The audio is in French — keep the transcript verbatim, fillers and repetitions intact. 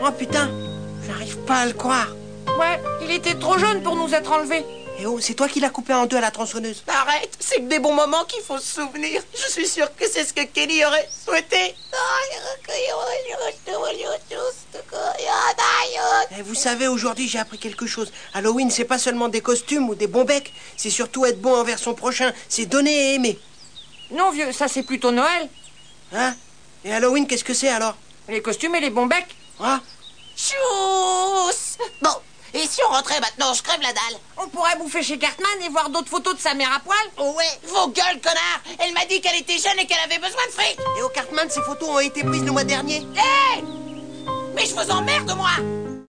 Oh putain, j'arrive pas à le croire. Ouais, il était trop jeune pour nous être enlevé. Et oh, c'est toi qui l'as coupé en deux à la tronçonneuse. Arrête, c'est que des bons moments qu'il faut se souvenir. Je suis sûr que c'est ce que Kenny aurait souhaité. Et vous savez, aujourd'hui, j'ai appris quelque chose. Halloween, c'est pas seulement des costumes ou des bons becs, c'est surtout être bon envers son prochain. C'est donner et aimer. Non, vieux, ça c'est plutôt Noël. Hein? Et Halloween, qu'est-ce que c'est alors? Les costumes et les bons becs. Ah, Tchuss. Bon, et si on rentrait maintenant, je crève la dalle. On pourrait bouffer chez Cartman et voir d'autres photos de sa mère à poil. Oh ouais, vos gueules, connard. Elle m'a dit qu'elle était jeune et qu'elle avait besoin de fric. et au Cartman, ces photos ont été prises le mois dernier. Hé, mais je vous emmerde, moi.